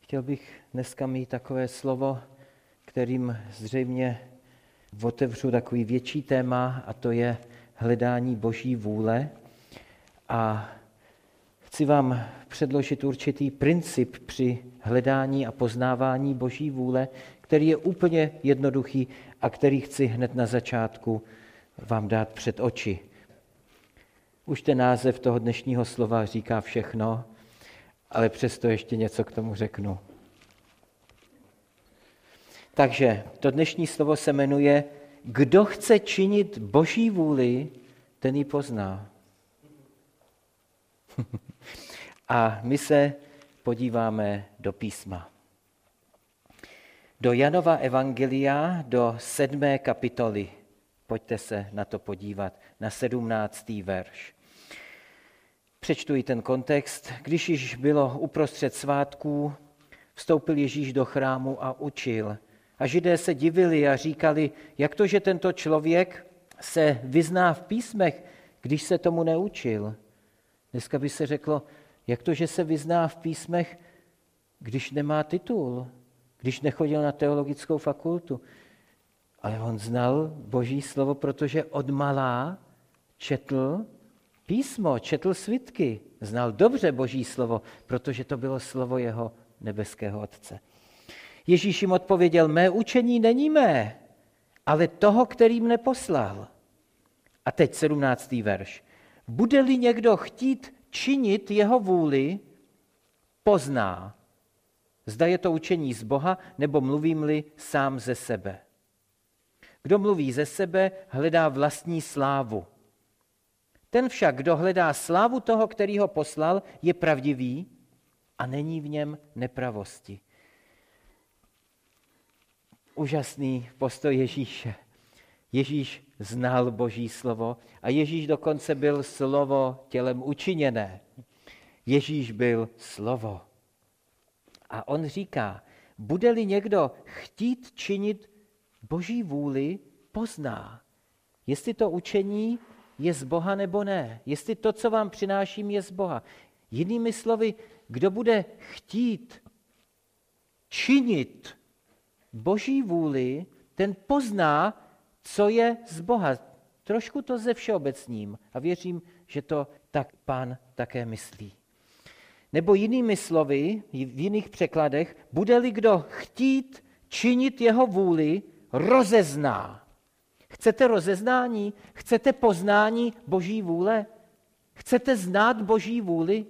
Chtěl bych dneska mít takové slovo, kterým zřejmě otevřu takový větší téma, a to je hledání Boží vůle. A chci vám předložit určitý princip při hledání a poznávání Boží vůle, který je úplně jednoduchý a který chci hned na začátku vám dát před oči. Už ten název toho dnešního slova říká všechno, ale přesto ještě něco k tomu řeknu. Takže to dnešní slovo se jmenuje Kdo chce činit Boží vůli, ten ji pozná. A my se podíváme do písma. Do Janova evangelia, do 7. kapitoly. Pojďte se na to podívat, na 17. verš. Přečtu i ten kontext. Když již bylo uprostřed svátků, vstoupil Ježíš do chrámu a učil. A Židé se divili a říkali, jak to, že tento člověk se vyzná v písmech, když se tomu neučil. Dneska by se řeklo, jak to, že se vyzná v písmech, když nemá titul, když nechodil na teologickou fakultu. Ale on znal Boží slovo, protože odmalá četl písmo, četl svitky. Znal dobře Boží slovo, protože to bylo slovo jeho nebeského Otce. Ježíš jim odpověděl, mé učení není mé, ale toho, který mne poslal. A teď 17. verš. Bude-li někdo chtít činit jeho vůli, pozná. Zda je to učení z Boha, nebo mluvím-li sám ze sebe. Kdo mluví ze sebe, hledá vlastní slávu. Ten však, kdo hledá slávu toho, který ho poslal, je pravdivý a není v něm nepravosti. Úžasný postoj Ježíše. Ježíš znal Boží slovo a Ježíš dokonce byl slovo tělem učiněné. Ježíš byl slovo. A on říká, bude-li někdo chtít činit Boží vůli, pozná, jestli to učení je z Boha nebo ne. Jestli to, co vám přináším, je z Boha. Jinými slovy, kdo bude chtít činit Boží vůli, ten pozná, co je z Boha. Trošku to ze všeobecním a věřím, že to tak Pán také myslí. Nebo jinými slovy, v jiných překladech, bude-li kdo chtít činit jeho vůli, rozezná. Chcete rozeznání? Chcete poznání Boží vůle? Chcete znát Boží vůli?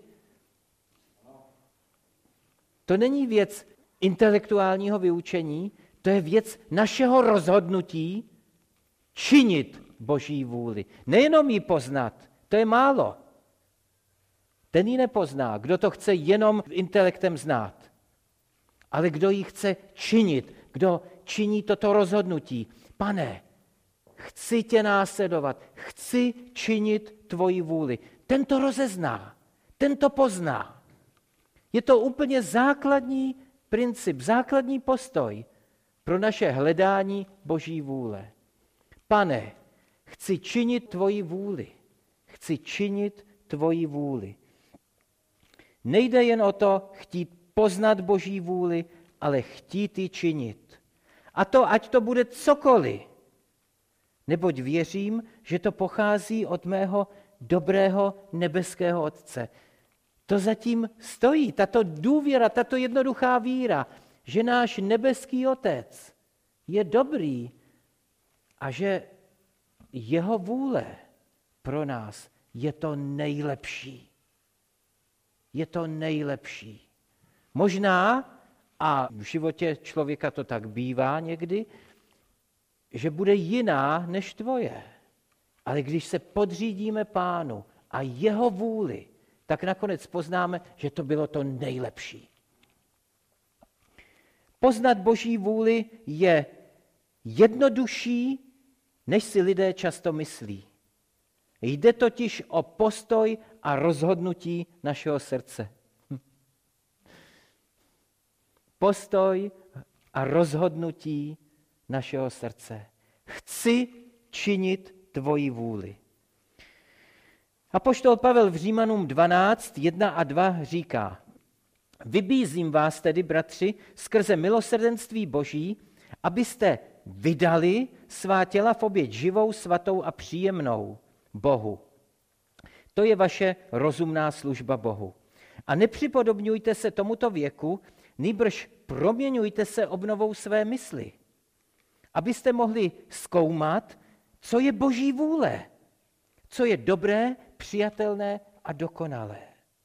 To není věc intelektuálního vyučení, to je věc našeho rozhodnutí činit Boží vůli. Nejenom ji poznat, to je málo. Ten ji nepozná, kdo to chce jenom intelektem znát. Ale kdo ji chce činit, kdo činí toto rozhodnutí. Pane, chci tě následovat, chci činit tvoji vůli. Ten to rozezná, ten to pozná. Je to úplně základní princip, základní postoj pro naše hledání Boží vůle. Pane, chci činit tvoji vůli. Chci činit tvoji vůli. Nejde jen o to chtít poznat Boží vůli, ale chtít ji činit. A to, ať to bude cokoliv. Neboť věřím, že to pochází od mého dobrého nebeského Otce. To zatím stojí, tato důvěra, tato jednoduchá víra, že náš nebeský Otec je dobrý a že jeho vůle pro nás je to nejlepší. Je to nejlepší. Možná, a v životě člověka to tak bývá někdy, že bude jiná než tvoje. Ale když se podřídíme Pánu a jeho vůli, tak nakonec poznáme, že to bylo to nejlepší. Poznat Boží vůli je jednodušší, než si lidé často myslí. Jde totiž o postoj a rozhodnutí našeho srdce. Postoj a rozhodnutí našeho srdce. Chci činit tvoji vůli. Apoštol Pavel v Římanům 12, 1 a 2 říká, Vybízím vás tedy, bratři, skrze milosrdenství Boží, abyste vydali svá těla v oběť živou, svatou a příjemnou Bohu. To je vaše rozumná služba Bohu. A nepřipodobňujte se tomuto věku, nýbrž proměňujte se obnovou své mysli, abyste mohli zkoumat, co je Boží vůle, co je dobré, přijatelné a dokonalé.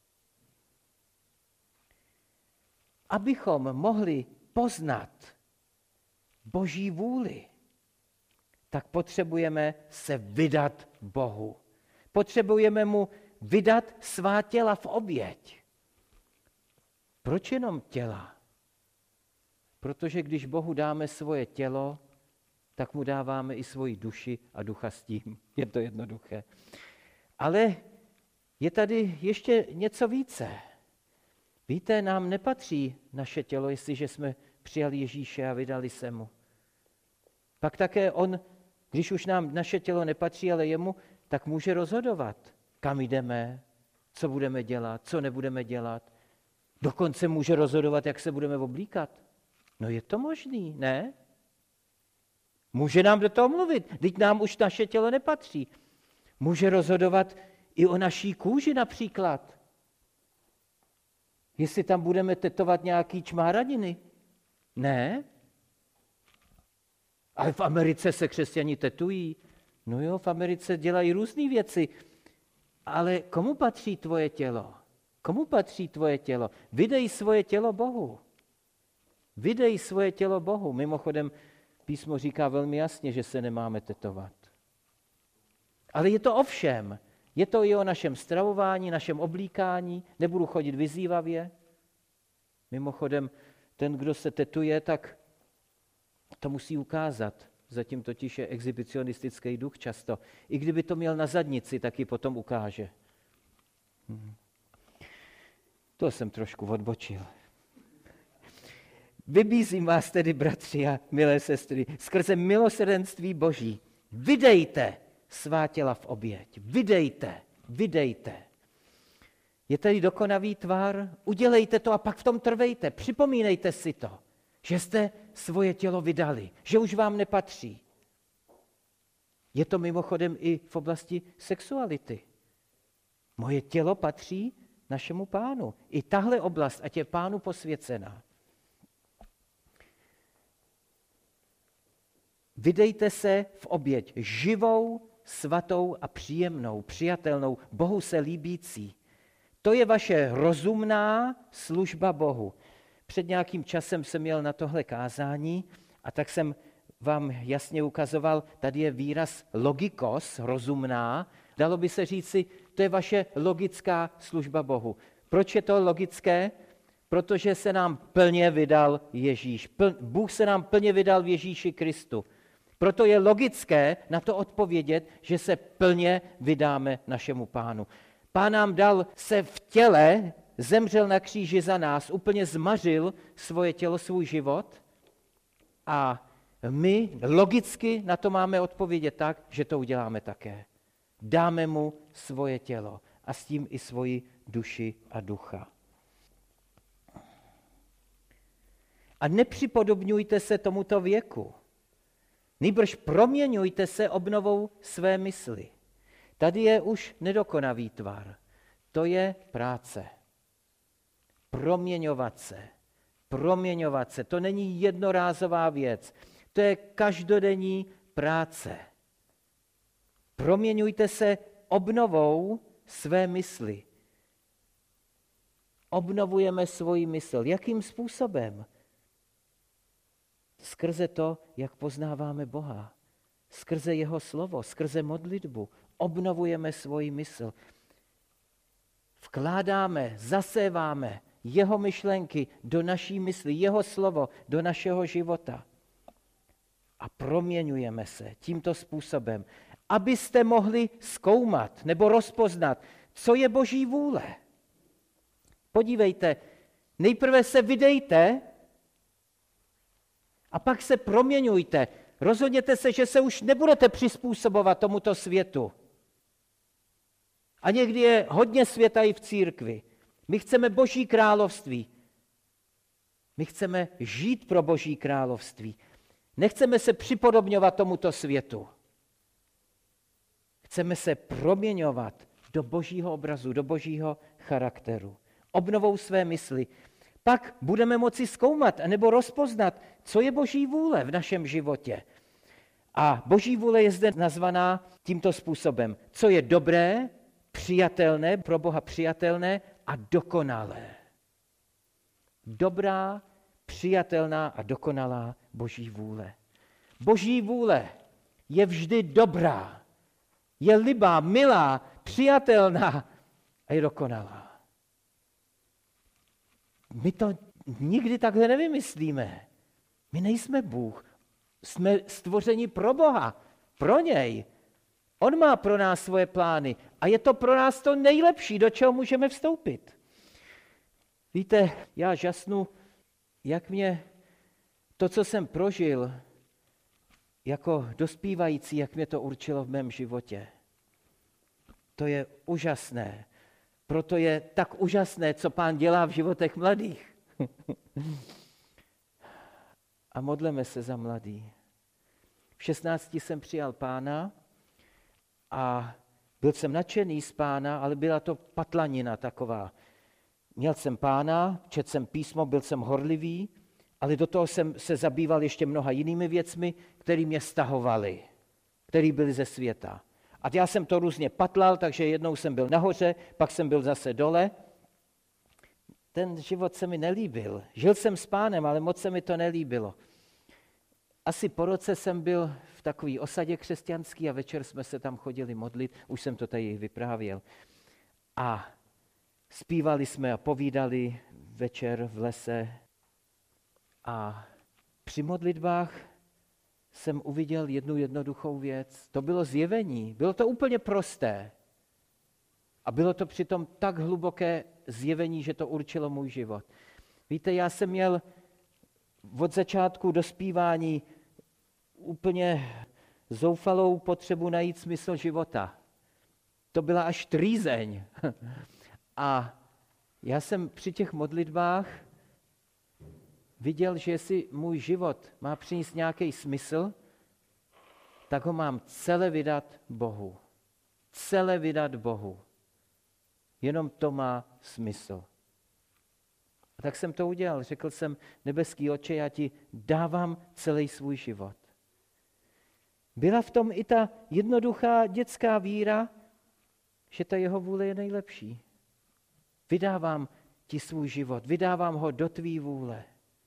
Abychom mohli poznat Boží vůli, tak potřebujeme se vydat Bohu. Potřebujeme mu vydat svá těla v oběť. Proč jenom těla? Protože když Bohu dáme svoje tělo, tak mu dáváme i svoji duši a ducha s tím. Je to jednoduché. Ale je tady ještě něco více. Víte, nám nepatří naše tělo, jestliže jsme přijali Ježíše a vydali se mu. Pak také on, když už nám naše tělo nepatří, ale jemu, tak může rozhodovat, kam jdeme, co budeme dělat, co nebudeme dělat. Dokonce může rozhodovat, jak se budeme oblíkat. No je to možný, ne? Může nám do toho mluvit, teď nám už naše tělo nepatří. Může rozhodovat i o naší kůži například. Jestli tam budeme tetovat nějaký čmáradiny. Ne? Ale v Americe se křesťani tetují. No jo, v Americe dělají různé věci. Ale komu patří tvoje tělo? Komu patří tvoje tělo? Vydej svoje tělo Bohu. Vydej svoje tělo Bohu. Mimochodem, písmo říká velmi jasně, že se nemáme tetovat. Ale je to o všem. Je to i o našem stravování, našem oblíkání. Nebudu chodit vyzývavě. Mimochodem, ten, kdo se tetuje, tak to musí ukázat. Zatím totiž je exhibicionistický duch často. I kdyby to měl na zadnici, tak ji potom ukáže. To jsem trošku odbočil. Vybízím vás tedy, bratři a milé sestry, skrze milosrdenství Boží. Vydejte svá těla v oběť. Vydejte. Je tady dokonavý tvar, udělejte to a pak v tom trvejte. Připomínejte si to, že jste svoje tělo vydali, že už vám nepatří. Je to mimochodem i v oblasti sexuality. Moje tělo patří našemu Pánu. I tahle oblast, ať je Pánu posvěcená. Vydejte se v oběť živou, svatou a příjemnou, přijatelnou, Bohu se líbící. To je vaše rozumná služba Bohu. Před nějakým časem jsem měl na tohle kázání a tak jsem vám jasně ukazoval, tady je výraz logikos, rozumná. Dalo by se říci, to je vaše logická služba Bohu. Proč je to logické? Protože se nám plně vydal Ježíš. Bůh se nám plně vydal v Ježíši Kristu. Proto je logické na to odpovědět, že se plně vydáme našemu Pánu. Pán nám dal se v těle, zemřel na kříži za nás, úplně zmařil svoje tělo, svůj život a my logicky na to máme odpovědět tak, že to uděláme také. Dáme mu svoje tělo a s tím i svoji duši a ducha. A nepřipodobňujte se tomuto věku. Nýbrž proměňujte se obnovou své mysli. Tady je už nedokonavý tvar. To je práce. Proměňovat se. To není jednorázová věc. To je každodenní práce. Proměňujte se obnovou své mysli. Obnovujeme svoji mysl. Jakým způsobem? Skrze to, jak poznáváme Boha. Skrze jeho slovo, skrze modlitbu. Obnovujeme svoji mysl. Vkládáme, zaséváme jeho myšlenky do naší mysli, jeho slovo do našeho života. A proměňujeme se tímto způsobem, abyste mohli zkoumat nebo rozpoznat, co je Boží vůle. Podívejte, nejprve se vydejte a pak se proměňujte. Rozhodněte se, že se už nebudete přizpůsobovat tomuto světu. A někdy je hodně světa i v církvi. My chceme Boží království. My chceme žít pro Boží království. Nechceme se připodobňovat tomuto světu. Chceme se proměňovat do Božího obrazu, do Božího charakteru. Obnovou své mysli. Pak budeme moci zkoumat nebo rozpoznat, co je Boží vůle v našem životě. A Boží vůle je zde nazvaná tímto způsobem. Co je dobré, přijatelné, pro Boha přijatelné a dokonalé. Dobrá, přijatelná a dokonalá Boží vůle. Boží vůle je vždy dobrá, je libá, milá, přijatelná a je dokonalá. My to nikdy takhle nevymyslíme. My nejsme Bůh. Jsme stvořeni pro Boha, pro něj. On má pro nás svoje plány a je to pro nás to nejlepší, do čeho můžeme vstoupit. Víte, já žasnu, jak mě to, co jsem prožil jako dospívající, jak mě to určilo v mém životě. To je úžasné. Proto je tak úžasné, co Pán dělá v životech mladých. A modleme se za mladý. V 16 jsem přijal Pána a byl jsem nadšený z Pána, ale byla to patlanina taková. Měl jsem Pána, četl jsem písmo, byl jsem horlivý, ale do toho jsem se zabýval ještě mnoha jinými věcmi, které mě stahovaly, které byly ze světa. A já jsem to různě patlal, takže jednou jsem byl nahoře, pak jsem byl zase dole. Ten život se mi nelíbil. Žil jsem s Pánem, ale moc se mi to nelíbilo. Asi po roce jsem byl v takové osadě křesťanský a večer jsme se tam chodili modlit, už jsem to tady vyprávěl. A zpívali jsme a povídali večer v lese a při modlitbách jsem uviděl jednu jednoduchou věc. To bylo zjevení, bylo to úplně prosté. A bylo to přitom tak hluboké zjevení, že to určilo můj život. Víte, já jsem měl od začátku dospívání úplně zoufalou potřebu najít smysl života. To byla až trýzeň. A já jsem při těch modlitbách viděl, že jestli můj život má přinést nějaký smysl, tak ho mám celé vydat Bohu. Celé vydat Bohu. Jenom to má smysl. A tak jsem to udělal. Řekl jsem, nebeský Otče, já ti dávám celý svůj život. Byla v tom i ta jednoduchá dětská víra, že ta jeho vůle je nejlepší. Vydávám ti svůj život, vydávám ho do tvý vůle.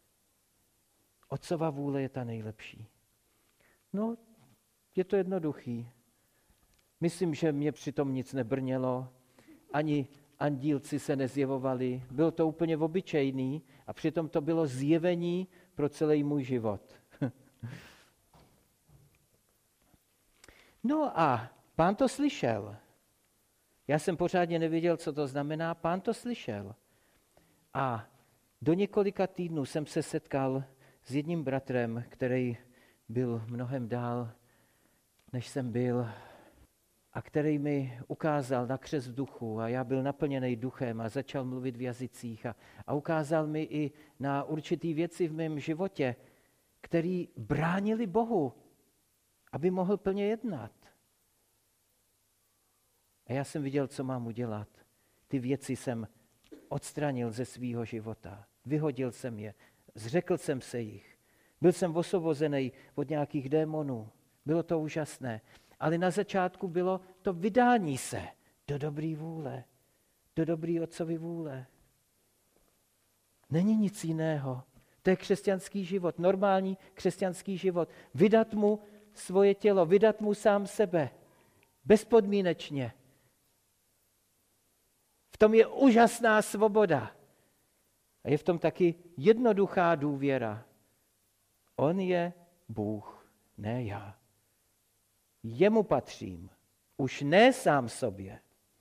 Otcova vůle je ta nejlepší. No, je to jednoduchý. Myslím, že mě přitom nic nebrnělo, ani andílci se nezjevovali. Bylo to úplně obyčejný a přitom to bylo zjevení pro celý můj život. No a Pán to slyšel. Já jsem pořádně nevěděl, co to znamená, Pán to slyšel. A do několika týdnů jsem se setkal s jedním bratrem, který byl mnohem dál, než jsem byl, a který mi ukázal na křest v duchu a já byl naplněný duchem a začal mluvit v jazycích a ukázal mi i na určitý věci v mém životě, které bránili Bohu, aby mohl plně jednat. A já jsem viděl, co mám udělat. Ty věci jsem odstranil ze svýho života. Vyhodil jsem je, zřekl jsem se jich. Byl jsem osvobozený od nějakých démonů. Bylo to úžasné. Ale na začátku bylo to vydání se do dobrý vůle, do dobrý Otcovy vůle. Není nic jiného. To je křesťanský život, normální křesťanský život. Vydat mu svoje tělo, vydat mu sám sebe. Bezpodmínečně. V tom je úžasná svoboda. A je v tom taky jednoduchá důvěra. On je Bůh, ne já. Jemu patřím, už ne sám sobě.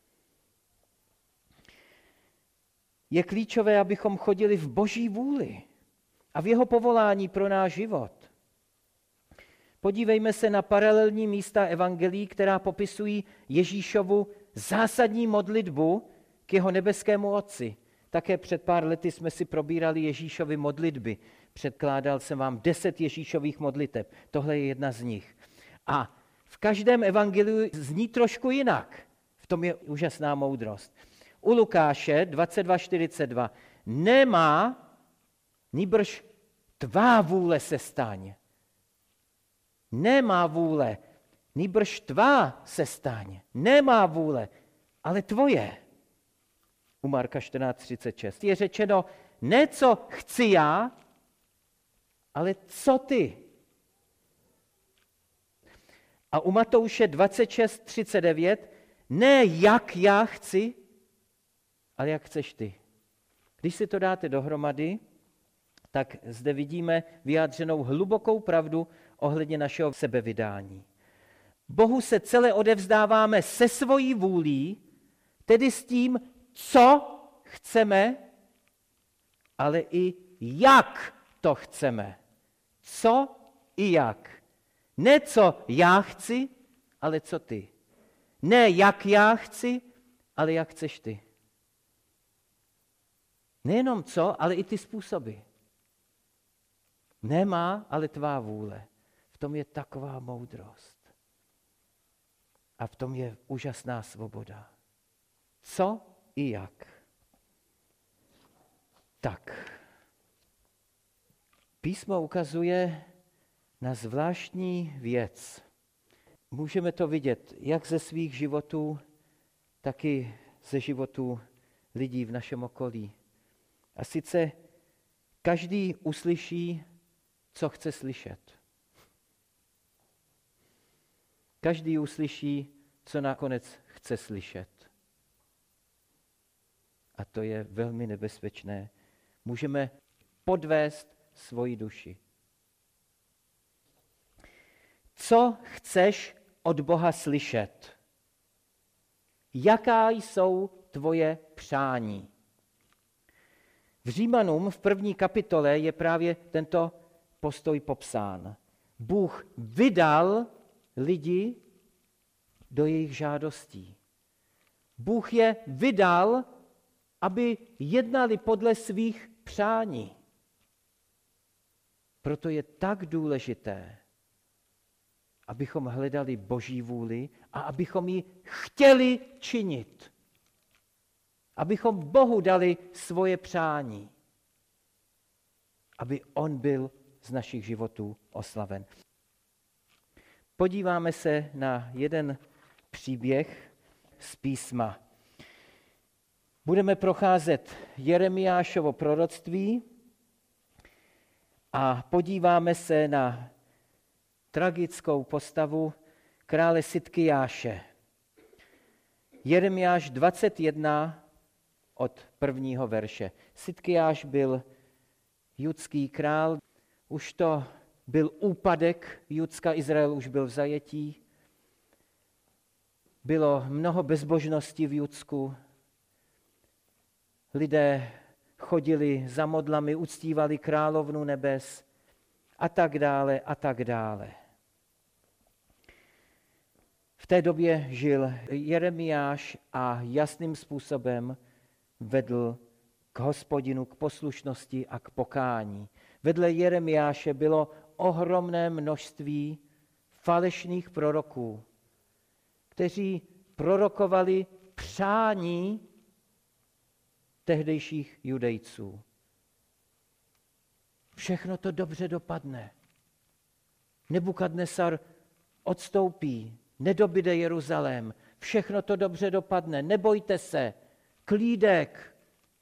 Je klíčové, abychom chodili v Boží vůli a v jeho povolání pro náš život. Podívejme se na paralelní místa evangelií, která popisují Ježíšovu zásadní modlitbu k jeho nebeskému Otci. Také před pár lety jsme si probírali Ježíšovy modlitby. Předkládal jsem vám 10 Ježíšových modliteb. Tohle je jedna z nich. A v každém evangeliu zní trošku jinak. V tom je úžasná moudrost. U Lukáše 22:42 nemá, nýbrž tvá vůle se staň. Nemá vůle, nýbrž tvá se staň. Nemá vůle, ale tvoje. U Marka 14:36 je řečeno, ne co chci já, ale co ty. A u Matouše 26:39 ne jak já chci, ale jak chceš ty. Když si to dáte dohromady, tak zde vidíme vyjádřenou hlubokou pravdu ohledně našeho sebevydání. Bohu se celé odevzdáváme se svojí vůlí, tedy s tím, co chceme, ale i jak to chceme. Co i jak. Ne co já chci, ale co ty. Ne jak já chci, ale jak chceš ty. Nejenom co, ale i ty způsoby. Nemá, ale tvá vůle. V tom je taková moudrost. A v tom je úžasná svoboda. Co i jak. Tak. Písmo ukazuje na zvláštní věc. Můžeme to vidět jak ze svých životů, tak i ze životů lidí v našem okolí. A sice každý uslyší, co chce slyšet. Každý uslyší, co nakonec chce slyšet. A to je velmi nebezpečné. Můžeme podvést svoji duši. Co chceš od Boha slyšet? Jaká jsou tvoje přání? V Římanům v 1. kapitole je právě tento postoj popsán. Bůh vydal lidi do jejich žádostí. Bůh je vydal, aby jednali podle svých přání. Proto je tak důležité, abychom hledali Boží vůli a abychom ji chtěli činit. Abychom Bohu dali svoje přání. Aby on byl z našich životů oslaven. Podíváme se na jeden příběh z písma. Budeme procházet Jeremiášovo proroctví a podíváme se na tragickou postavu krále Sidkijáše. Jeremiáš 21 od 1. verše. Sidkijáš byl judský král, už to byl úpadek Judska, Izrael už byl v zajetí. Bylo mnoho bezbožnosti v Judsku. Lidé chodili za modlami, uctívali královnu nebes a tak dále a tak dále. V té době žil Jeremiáš a jasným způsobem vedl k Hospodinu, k poslušnosti a k pokání. Vedle Jeremiáše bylo ohromné množství falešných proroků, kteří prorokovali přání tehdejších Judejců. Všechno to dobře dopadne. Nebukadnesar odstoupí, nedobyde Jeruzalém. Všechno to dobře dopadne, nebojte se, klídek.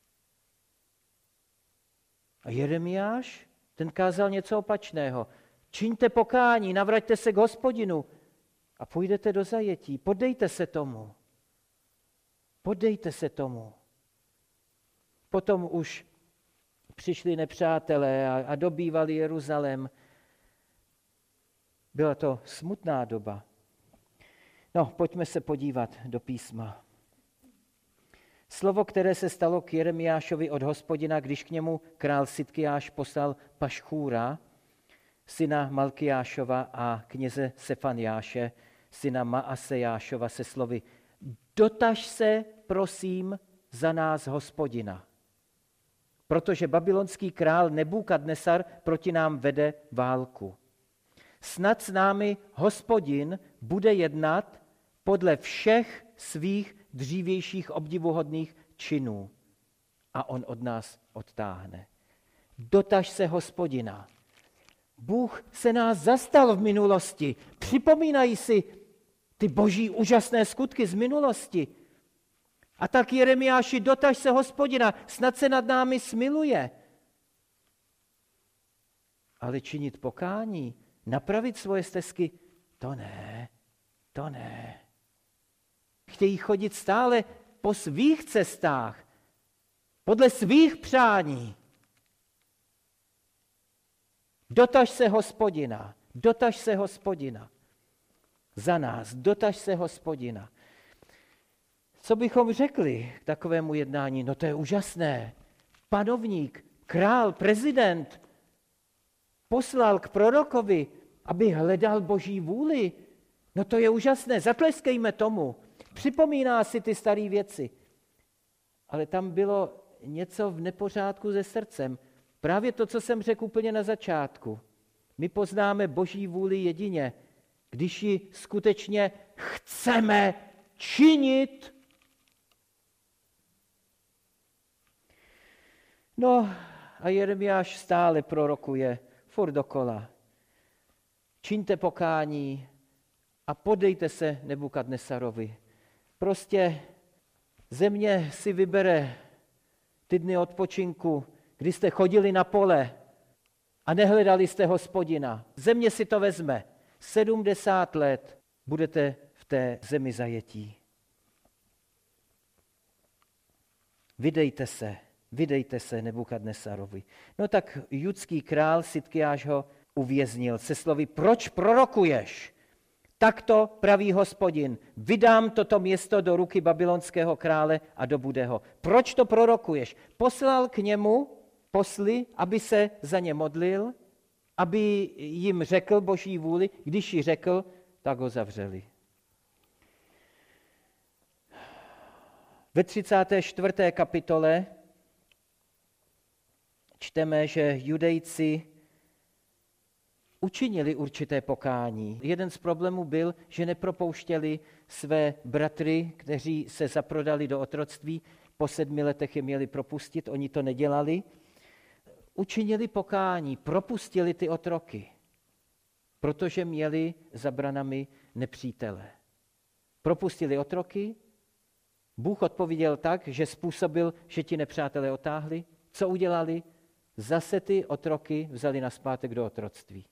A Jeremiáš, ten kázal něco opačného. Čiňte pokání, navraťte se k Hospodinu a půjdete do zajetí. Podejte se tomu. Podejte se tomu. Potom už přišli nepřátelé a dobývali Jeruzalém. Byla to smutná doba. No, pojďme se podívat do písma. Slovo, které se stalo k Jeremiášovi od Hospodina, když k němu král Sidkijáš poslal Pašchúra, syna Malkijášova a kněze Sefaniáše, syna Maasejášova, se slovy: dotaž se, prosím, za nás Hospodina. protože babylonský král Nebukadnesar proti nám vede válku. Snad s námi Hospodin bude jednat podle všech svých dřívějších obdivuhodných činů a on od nás odtáhne. Dotaž se Hospodina. Bůh se nás zastal v minulosti. Připomínají si ty boží úžasné skutky z minulosti. A tak Jeremiáši, dotaž se Hospodina, snad se nad námi smiluje. Ale činit pokání, napravit svoje stezky, to ne, to ne. Chtějí chodit stále po svých cestách, podle svých přání. Dotaž se Hospodina, dotaž se Hospodina. Za nás, dotaž se Hospodina. Co bychom řekli k takovému jednání? No to je úžasné. Panovník, král, prezident poslal k prorokovi, aby hledal boží vůli. No to je úžasné, zatleskejme tomu. Připomíná si ty staré věci. Ale tam bylo něco v nepořádku se srdcem. Právě to, co jsem řekl úplně na začátku. My poznáme boží vůli jedině, když ji skutečně chceme činit. No a Jeremiáš stále prorokuje, furt dokola. Čiňte pokání a podejte se Nebukadnesarovi. Prostě země si vybere ty dny odpočinku, kdy jste chodili na pole a nehledali jste Hospodina. Země si to vezme. 70 let budete v té zemi zajetí. Vydejte se Nebukadnesarovi. No tak judský král Sidkiáš ho uvěznil se slovy, proč prorokuješ? Takto praví Hospodin, vydám toto město do ruky babylonského krále a do Budeho. Proč to prorokuješ? Poslal k němu posly, aby se za ně modlil, aby jim řekl boží vůli. Když ji řekl, tak ho zavřeli. Ve 34. kapitole čteme, že Judejci učinili určité pokání. Jeden z problémů byl, že nepropouštěli své bratry, kteří se zaprodali do otroctví. Po 7 letech je měli propustit, oni to nedělali. Učinili pokání, propustili ty otroky, protože měli za branami nepřítele. Propustili otroky, Bůh odpověděl tak, že způsobil, že ti nepřátelé otáhli. Co udělali? Zase ty otroky vzali nazpátek do otroctví.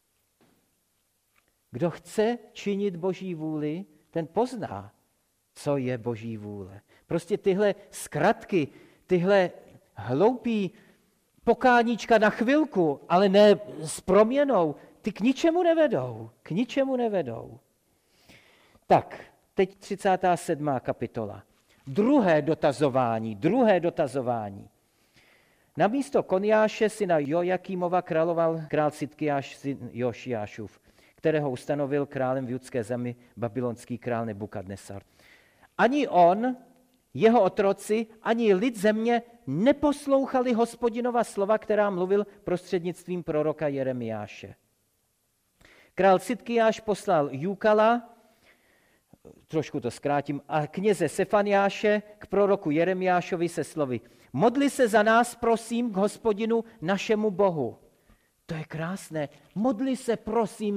Kdo chce činit boží vůli, ten pozná, co je boží vůle. Prostě tyhle zkratky, tyhle hloupý pokáníčka na chvilku, ale ne s proměnou, ty k ničemu nevedou. Tak, teď 37. kapitola. Druhé dotazování. Na místo Koniáše syna Jojakímova královal král Sidkiáš syn Jošiášův, kterého ustanovil králem v judské zemi babylonský král Nebukadnesar. Ani on, jeho otroci, ani lid země neposlouchali Hospodinova slova, která mluvil prostřednictvím proroka Jeremiáše. Král Sidkiáš poslal Júkala, trošku to zkrátím, a kněze Sefaniáše k proroku Jeremiášovi se slovy: modli se za nás, prosím, k Hospodinu našemu Bohu. To je krásné. Modli se, prosím,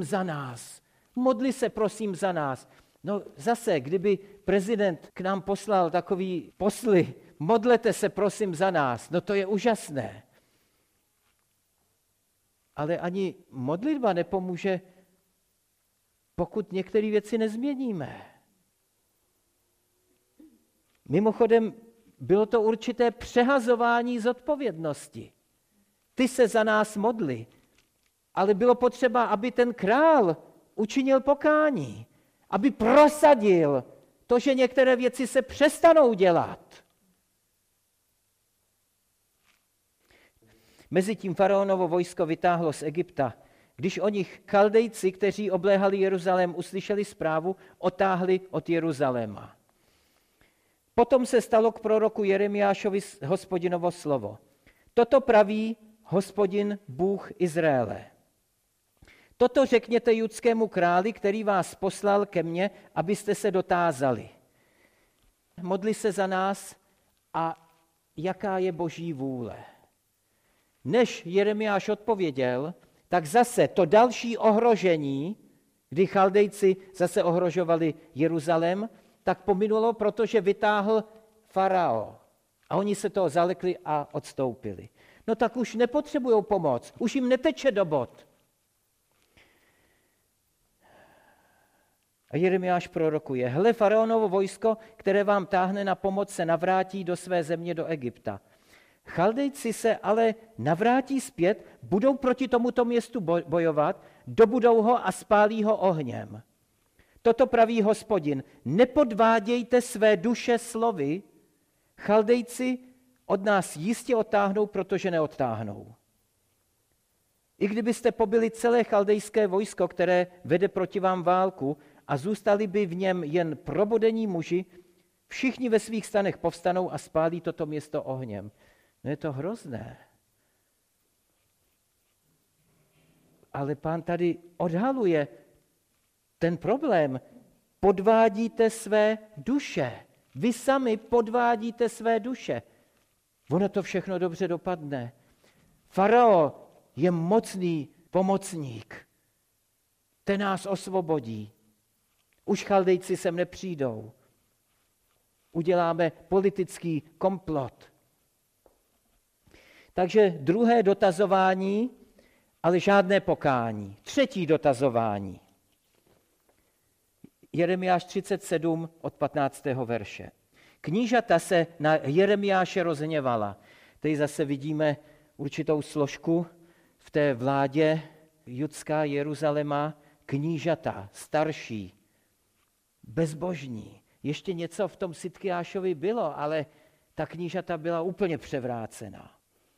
za nás. No zase, kdyby prezident k nám poslal takový posly, modlete se, prosím, za nás, no to je úžasné. Ale ani modlitba nepomůže, pokud některé věci nezměníme. Mimochodem, bylo to určité přehazování zodpovědnosti. Ty se za nás modli, ale bylo potřeba, aby ten král učinil pokání, aby prosadil to, že některé věci se přestanou dělat. Mezitím faraonovo vojsko vytáhlo z Egypta. Když o nich Chaldejci, kteří obléhali Jeruzalém, uslyšeli zprávu, otáhli od Jeruzaléma. Potom se stalo k proroku Jeremiášovi Hospodinovo slovo. Toto praví Hospodin Bůh Izraele. Toto řekněte judskému králi, který vás poslal ke mně, abyste se dotázali. Modli se za nás a jaká je Boží vůle. Než Jeremiáš odpověděl, tak zase to další ohrožení, kdy Chaldejci zase ohrožovali Jeruzalém, tak pominulo, protože vytáhl farao. A oni se toho zalekli a odstoupili. No tak už nepotřebují pomoc, už jim neteče do bod. A Jeremiáš prorokuje, hle, faraonovo vojsko, které vám táhne na pomoc, se navrátí do své země do Egypta. Chaldejci se ale navrátí zpět, budou proti tomuto městu bojovat, dobudou ho a spálí ho ohněm. Toto praví Hospodin, nepodvádějte své duše slovy, Chaldejci od nás jistě odtáhnou, protože neodtáhnou. I kdybyste pobili celé chaldejské vojsko, které vede proti vám válku, a zůstali by v něm jen probodení muži, všichni ve svých stanech povstanou a spálí toto město ohněm. No je to hrozné. Ale Pán tady odhaluje ten problém. Podvádíte své duše. Vy sami podvádíte své duše. Ono to všechno dobře dopadne. Farao je mocný pomocník. Ten nás osvobodí. Už Chaldejci sem nepřijdou. Uděláme politický komplot. Takže druhé dotazování, ale žádné pokání. Třetí dotazování. Jeremiáš 37 od 15. verše. Knížata se na Jeremiáše rozhněvala. Tady zase vidíme určitou složku v té vládě judská Jeruzaléma. Knížata, starší, bezbožní. Ještě něco v tom Sidkiášovi bylo, ale ta knížata byla úplně převrácená.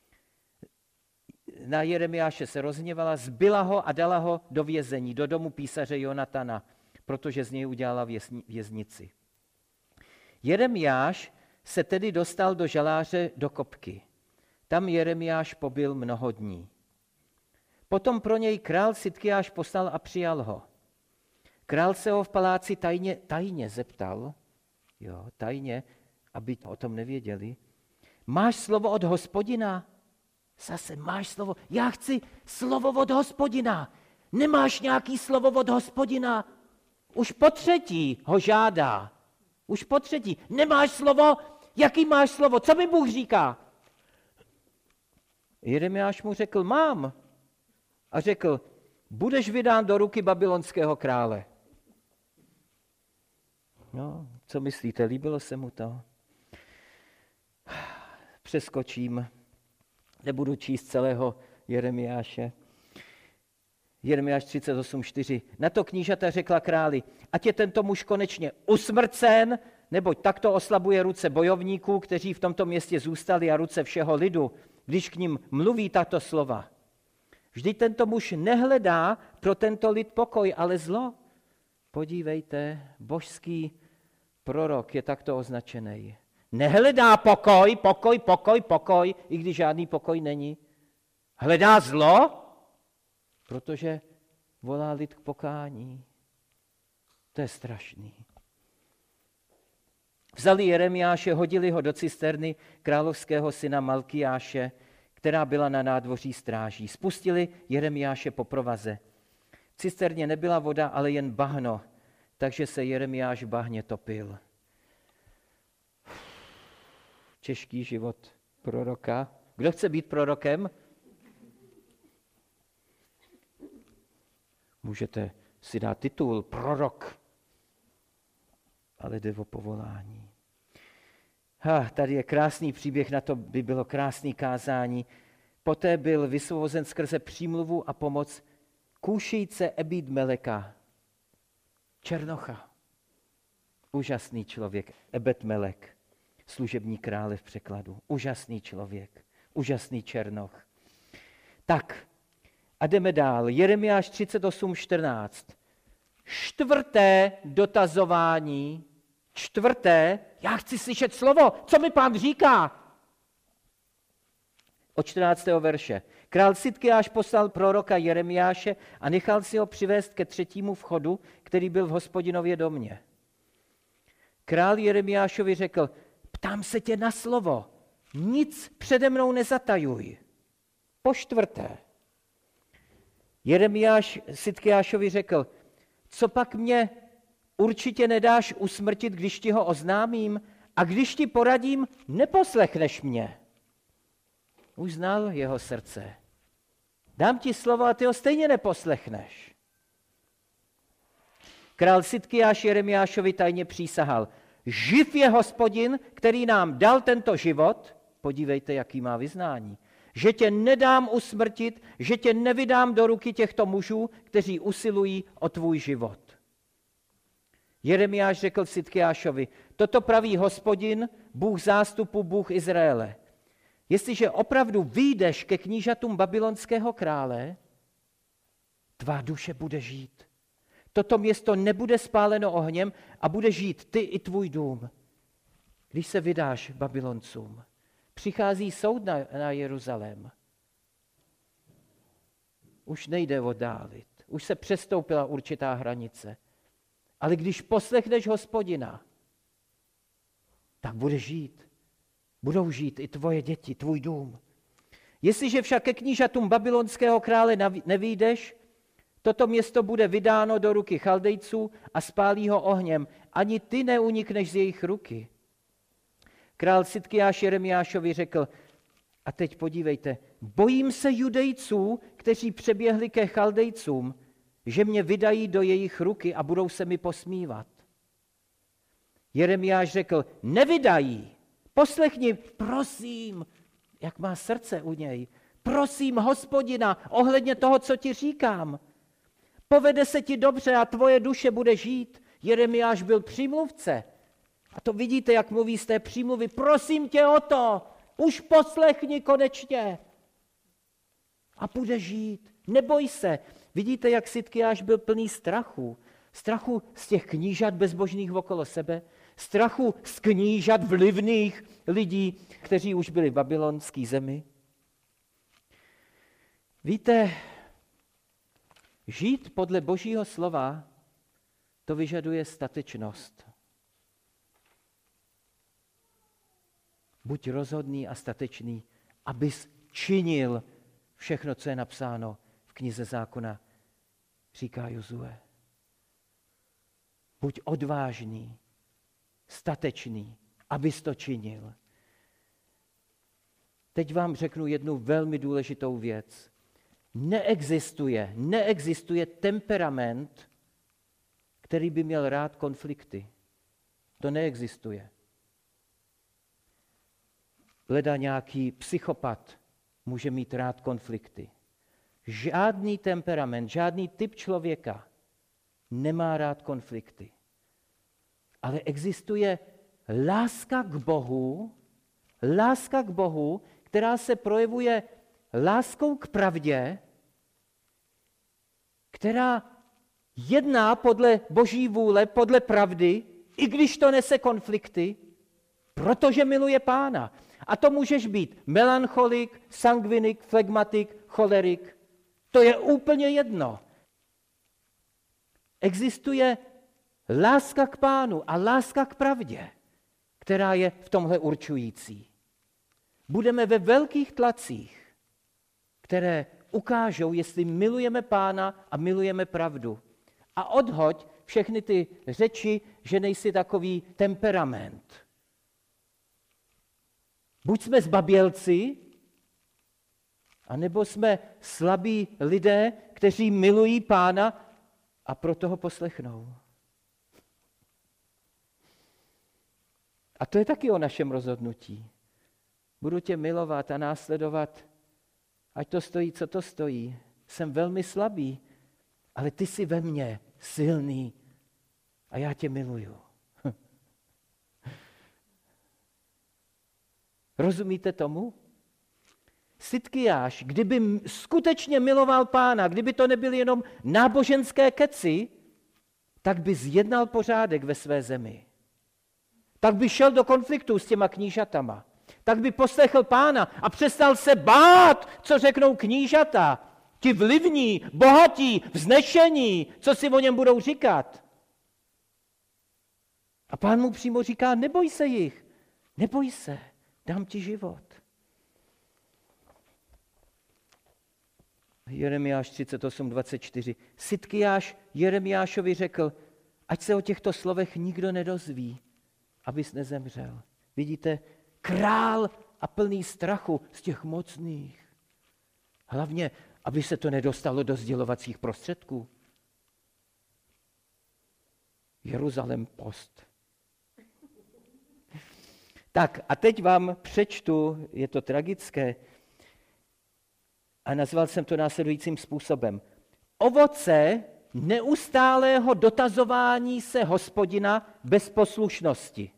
Na Jeremiáše se rozhněvala, zbyla ho a dala ho do vězení, do domu písaře Jonatana, protože z něj udělala věznici. Jeremiáš se tedy dostal do žaláře do kopky. Tam Jeremiáš pobyl mnoho dní. Potom pro něj král Sidkiáš poslal a přijal ho. Král se ho v paláci tajně zeptal, tajně, aby o tom nevěděli. Máš slovo od Hospodina? Zase máš slovo. Já chci slovo od Hospodina. Nemáš nějaký slovo od Hospodina? Už po třetí ho žádá. Už po třetí. Nemáš slovo? Jaký máš slovo? Co mi Bůh říká? Jeremiáš mu řekl, mám. A řekl, budeš vydán do ruky babylonského krále. No, co myslíte, líbilo se mu to? Přeskočím, nebudu číst celého Jeremiáše. Jeremiáš 38:4. Na to knížata řekla králi, ať je tento muž konečně usmrcen, neboť takto oslabuje ruce bojovníků, kteří v tomto městě zůstali a ruce všeho lidu, když k nim mluví tato slova. Vždyť tento muž nehledá pro tento lid pokoj, ale zlo. Podívejte, božský prorok je takto označený. Nehledá pokoj, i když žádný pokoj není. Hledá zlo, protože volá lid k pokání. To je strašný. Vzali Jeremiáše, hodili ho do cisterny královského syna Malkiáše, která byla na nádvoří stráží. Spustili Jeremiáše po provaze. V cisterně nebyla voda, ale jen bahno, takže se Jeremiáš v bahně topil. Těžký život proroka. Kdo chce být prorokem? Můžete si dát titul prorok, ale jde o povolání. Tady je krásný příběh, na to by bylo krásný kázání. Poté byl vysvobozen skrze přímluvu a pomoc Kúšejce Ebed Meleka, černocha. Úžasný člověk, Ebed Melek, služební krále v překladu. Úžasný člověk, úžasný černoch. Tak, a jdeme dál. Jeremiáš 38:14. Čtvrté dotazování. Já chci slyšet slovo. Co mi Pán říká? od 14. verše. Král Sidkiáš poslal proroka Jeremiáše a nechal si ho přivést ke 3. vchodu, který byl v Hospodinově domě. Král Jeremiášovi řekl, ptám se tě na slovo, nic přede mnou nezatajuj. Po 4. Jeremiáš Sidkiášovi řekl, co pak mě určitě nedáš usmrtit, když ti ho oznámím, a když ti poradím, neposlechneš mě. Už znal jeho srdce. Dám ti slovo a ty ho stejně neposlechneš. Král Sidkiáš Jeremiášovi tajně přísahal. Živ je Hospodin, který nám dal tento život, podívejte, jaký má vyznání, že tě nedám usmrtit, že tě nevydám do ruky těchto mužů, kteří usilují o tvůj život. Jeremiáš řekl Sidkiášovi, toto praví Hospodin, Bůh zástupu, Bůh Izraele. Jestliže opravdu vyjdeš ke knížatům babylonského krále, tvá duše bude žít. Toto město nebude spáleno ohněm a bude žít ty i tvůj dům. Když se vydáš Babyloncům, přichází soud na Jeruzalém. Už nejde oddálit, už se přestoupila určitá hranice. Ale když poslechneš Hospodina, tak budeš žít. Budou žít i tvoje děti, tvůj dům. Jestliže však ke knížatům babylonského krále nevyjdeš, toto město bude vydáno do ruky Chaldejců a spálí ho ohněm. Ani ty neunikneš z jejich ruky. Král Sidkiáš Jeremiášovi řekl, a teď podívejte, bojím se Judejců, kteří přeběhli ke Chaldejcům, že mě vydají do jejich ruky a budou se mi posmívat. Jeremiáš řekl, nevydají, poslechni, prosím, jak má srdce u něj, prosím Hospodina ohledně toho, co ti říkám. Povede se ti dobře a tvoje duše bude žít. Jeremiáš byl přímluvce. A to vidíte, jak mluví z té přímluvy. Prosím tě o to, už poslechni konečně. A bude žít. Neboj se. Vidíte, jak Sidkiáš byl plný strachu. Strachu z těch knížat bezbožných okolo sebe. Strachu z knížat vlivných lidí, kteří už byli v babylonské zemi. Víte, žít podle Božího slova, to vyžaduje statečnost. Buď rozhodný a statečný, abys činil všechno, co je napsáno v knize zákona, říká Jozue. Buď odvážný, statečný, abys to činil. Teď vám řeknu jednu velmi důležitou věc. Neexistuje temperament, který by měl rád konflikty. To neexistuje. Leda nějaký psychopat může mít rád konflikty. Žádný temperament, žádný typ člověka nemá rád konflikty. Ale existuje láska k Bohu, která se projevuje láskou k pravdě, která jedná podle Boží vůle, podle pravdy, i když to nese konflikty, protože miluje Pána. A to můžeš být melancholik, sangvinik, flegmatik, cholerik. To je úplně jedno. Existuje láska k Pánu a láska k pravdě, která je v tomhle určující. Budeme ve velkých tlacích, které ukážou, jestli milujeme Pána a milujeme pravdu. A odhoď všechny ty řeči, že nejsi takový temperament. Buď jsme zbabělci, anebo jsme slabí lidé, kteří milují Pána a proto ho poslechnou. A to je taky o našem rozhodnutí. Budu tě milovat a následovat, ať to stojí, co to stojí. Jsem velmi slabý, ale ty jsi ve mně silný a já tě miluju. Rozumíte tomu? Sidkiáš, kdyby skutečně miloval Pána, kdyby to nebyly jenom náboženské keci, tak by zjednal pořádek ve své zemi. Tak by šel do konfliktu s těma knížatama. tak by poslechl Pána a přestal se bát, co řeknou knížata. Ti vlivní, bohatí, vznešení, co si o něm budou říkat. A Pán mu přímo říká, neboj se jich, neboj se, dám ti život. Jeremiáš 38:24. Sidkiáš Jeremiášovi řekl, ať se o těchto slovech nikdo nedozví, abys nezemřel. Vidíte, král a plný strachu z těch mocných. Hlavně, aby se to nedostalo do sdělovacích prostředků. Jeruzalém Post. Tak a teď vám přečtu, je to tragické, a nazval jsem to následujícím způsobem. Ovoce neustálého dotazování se Hospodina bez poslušnosti.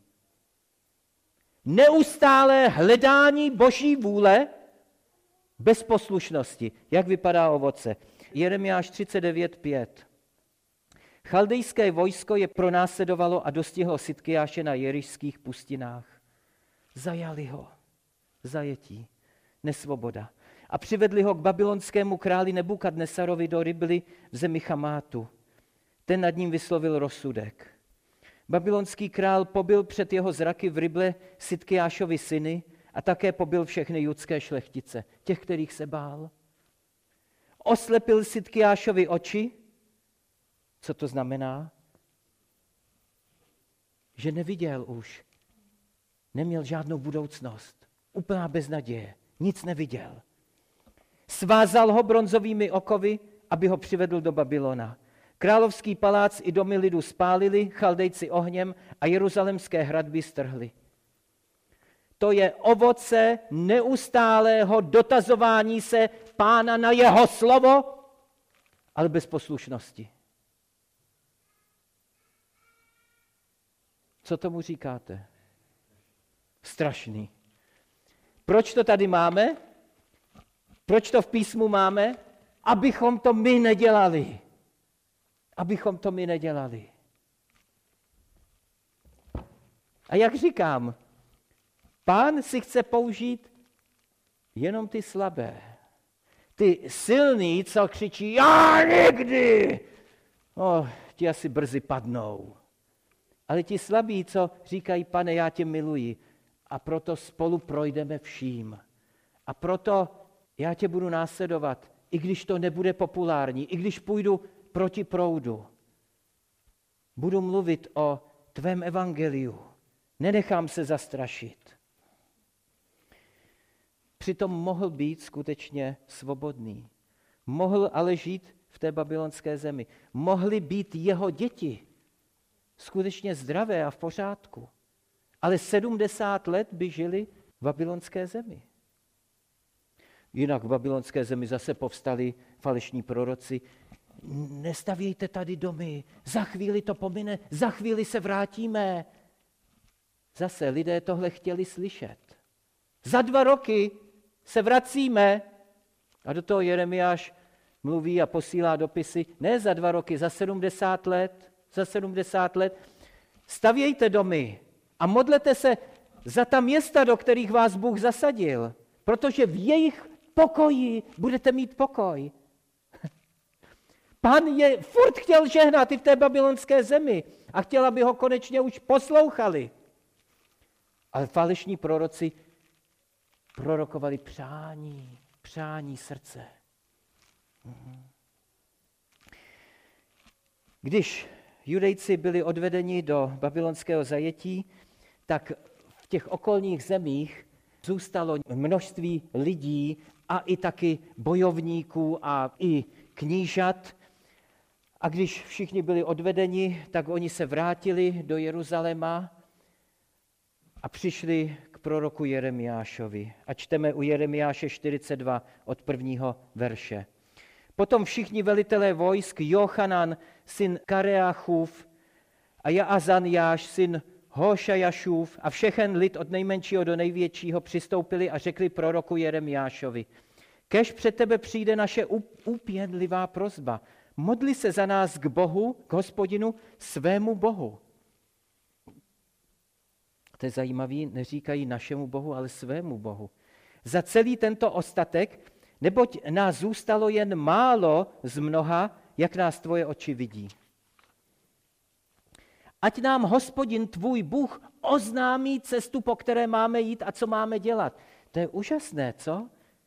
Neustálé hledání Boží vůle bez poslušnosti. Jak vypadá ovoce? Jeremiáš 39:5. Chaldejské vojsko je pronásledovalo a dostihlo Sidkiáše na jerišských pustinách. Zajali ho. Zajetí. Nesvoboda. A přivedli ho k babylonskému králi Nebukadnesarovi do Ribly v zemi Chamátu. Ten nad ním vyslovil rozsudek. Babylonský král pobil před jeho zraky v Rible Sidkiášovi syny a také pobil všechny judské šlechtice, těch, kterých se bál. Oslepil Sidkiášovi oči. Co to znamená? Že neviděl už. Neměl žádnou budoucnost. Úplná beznaděje. Nic neviděl. Svázal ho bronzovými okovy, aby ho přivedl do Babylona. Královský palác i domy lidu spálili, Chaldejci ohněm a jeruzalemské hradby strhli. To je ovoce neustálého dotazování se Pána na jeho slovo, ale bez poslušnosti. Co tomu říkáte? Strašný. Proč to tady máme? Proč to v písmu máme? Abychom to my nedělali. Abychom to my nedělali. A jak říkám, Pán si chce použít jenom ty slabé. Ty silný, co křičí, já nikdy, ti asi brzy padnou. Ale ti slabí, co říkají, Pane, já tě miluji a proto spolu projdeme vším. A proto já tě budu následovat, i když to nebude populární, i když půjdu proti proudu. Budu mluvit o tvém evangeliu. Nenechám se zastrašit. Přitom mohl být skutečně svobodný. Mohl ale žít v té babylonské zemi. Mohly být jeho děti skutečně zdravé a v pořádku. Ale 70 let by žili v babylonské zemi. Jinak v babylonské zemi zase povstali falešní proroci. Nestavějte tady domy, za chvíli to pomine, za chvíli se vrátíme. Zase lidé tohle chtěli slyšet. Za 2 roky se vracíme. A do toho Jeremiáš mluví a posílá dopisy. Ne za 2 roky, za 70 let. Za 70 let. Stavějte domy a modlete se za ta města, do kterých vás Bůh zasadil. Protože v jejich pokoji budete mít pokoj. Pán je furt chtěl žehnat i v té babylonské zemi a chtěl, aby ho konečně už poslouchali. Ale falešní proroci prorokovali přání srdce. Když Judejci byli odvedeni do babylonského zajetí, tak v těch okolních zemích zůstalo množství lidí a i taky bojovníků a i knížat. A když všichni byli odvedeni, tak oni se vrátili do Jeruzaléma a přišli k proroku Jeremiášovi. A čteme u Jeremiáše 42 od 1. verše. Potom všichni velitelé vojsk, Jochanan, syn Kareachův, a Jaazanjáš, syn Hošajašův, a všechen lid od nejmenšího do největšího přistoupili a řekli proroku Jeremiášovi: Kež před tebe přijde naše úpěnlivá prosba. Modli se za nás k Bohu, k Hospodinu, svému Bohu. to je zajímavé, neříkají našemu Bohu, ale svému Bohu. Za celý tento ostatek, neboť nás zůstalo jen málo z mnoha, jak nás tvoje oči vidí. Ať nám Hospodin, tvůj Bůh, oznámí cestu, po které máme jít a co máme dělat. To je úžasné, co?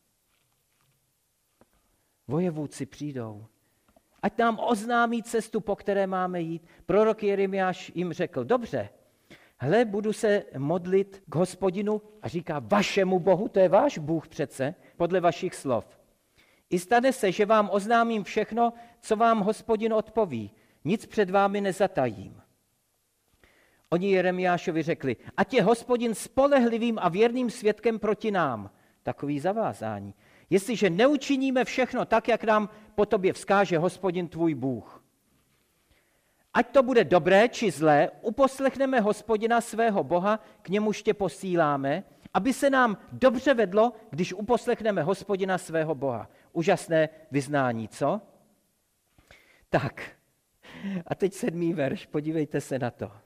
Vojevůdci přijdou. Ať nám oznámí cestu, po které máme jít. Prorok Jeremiáš jim řekl, dobře, hle, budu se modlit k Hospodinu a říká vašemu Bohu, to je váš Bůh přece, podle vašich slov. I stane se, že vám oznámím všechno, co vám Hospodin odpoví. Nic před vámi nezatajím. Oni Jeremiášovi řekli, ať je Hospodin spolehlivým a věrným svědkem proti nám. Takový zavázání. Jestliže neučiníme všechno tak, jak nám po tobě vzkáže Hospodin tvůj Bůh. Ať to bude dobré či zlé, uposlechneme Hospodina svého Boha, k němuž tě posíláme, aby se nám dobře vedlo, když uposlechneme Hospodina svého Boha. Úžasné vyznání, co? Tak, a teď 7. verš, podívejte se na to.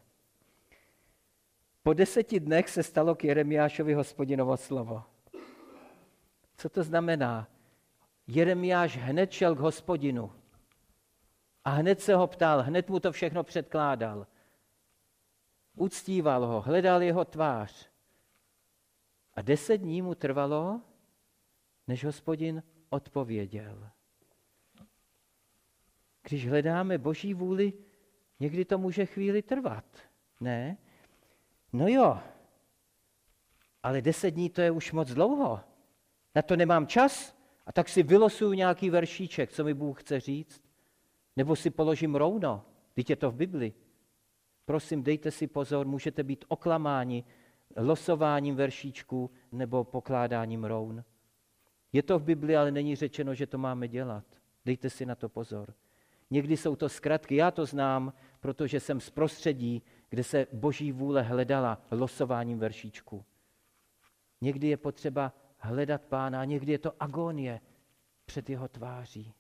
Po 10 dnech se stalo k Jeremiášovi Hospodinovo slovo. Co to znamená? Jeremiáš hned šel k Hospodinu a hned se ho ptal, hned mu to všechno předkládal. Uctíval ho, hledal jeho tvář. A 10 dní mu trvalo, než Hospodin odpověděl. Když hledáme Boží vůli, někdy to může chvíli trvat, ne? No jo, ale 10 dní to je už moc dlouho. Na to nemám čas a tak si vylosuju nějaký veršíček, co mi Bůh chce říct. Nebo si položím rouno, vždyť je to v Bibli. Prosím, dejte si pozor, můžete být oklamáni losováním veršíčků nebo pokládáním roun. Je to v Bibli, ale není řečeno, že to máme dělat. Dejte si na to pozor. Někdy jsou to zkratky, já to znám, protože jsem z prostředí, kde se Boží vůle hledala losováním veršíčků. Někdy je potřeba hledat Pána, někdy je to agonie před jeho tváří.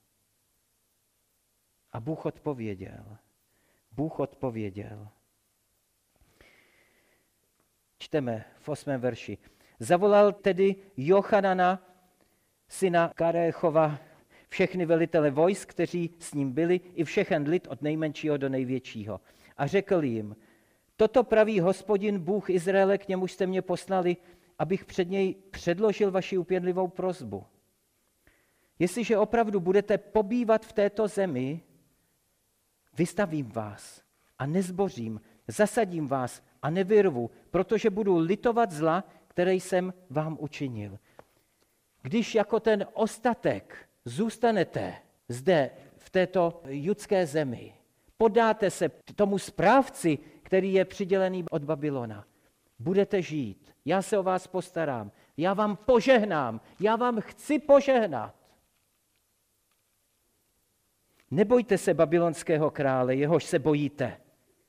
A Bůh odpověděl. Bůh odpověděl. Čteme v 8. verši. Zavolal tedy Jochanana, syna Karéchova, všechny velitele vojsk, kteří s ním byli, i všechen lid od nejmenšího do největšího. A řekl jim, toto praví Hospodin, Bůh Izraele, k němuž jste mě poslali, abych před něj předložil vaši upěnlivou prosbu. Jestliže opravdu budete pobývat v této zemi, vystavím vás a nezbořím, zasadím vás a nevyrvu, protože budu litovat zla, které jsem vám učinil. Když jako ten ostatek zůstanete zde v této judské zemi, podáte se tomu správci, který je přidělený od Babylona, budete žít, já se o vás postarám, já vám požehnám, já vám chci požehnat. Nebojte se babylonského krále, jehož se bojíte.